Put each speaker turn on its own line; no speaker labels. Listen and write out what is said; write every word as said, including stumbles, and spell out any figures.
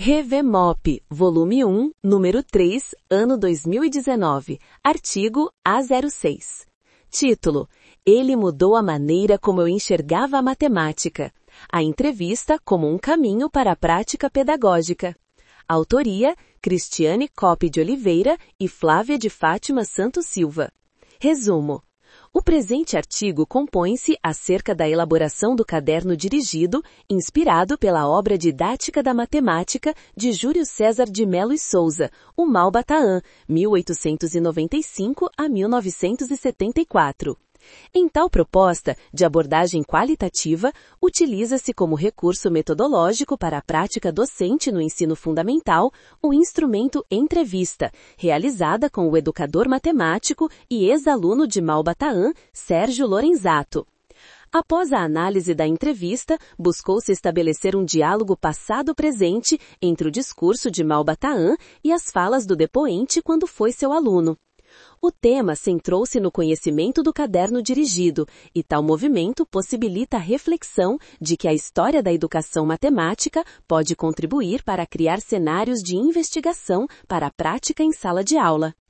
ReveMop, volume um, número três, ano dois mil e dezenove, artigo A zero seis. Título: Ele mudou a maneira como eu enxergava a matemática. A entrevista como um caminho para a prática pedagógica. Autoria: Cristiane Coppi de Oliveira e Flávia de Fátima Santos Silva. Resumo: o presente artigo compõe-se acerca da elaboração do caderno dirigido, inspirado pela obra didática da matemática de Júlio César de Mello e Souza, o Malbataan, mil oitocentos e noventa e cinco a mil novecentos e setenta e quatro. Em tal proposta de abordagem qualitativa, utiliza-se como recurso metodológico para a prática docente no ensino fundamental o instrumento entrevista, realizada com o educador matemático e ex-aluno de Malbataan, Sérgio Lorenzato. Após a análise da entrevista, buscou-se estabelecer um diálogo passado-presente entre o discurso de Malbataan e as falas do depoente quando foi seu aluno. O tema centrou-se no conhecimento do caderno dirigido, e tal movimento possibilita a reflexão de que a história da educação matemática pode contribuir para criar cenários de investigação para a prática em sala de aula.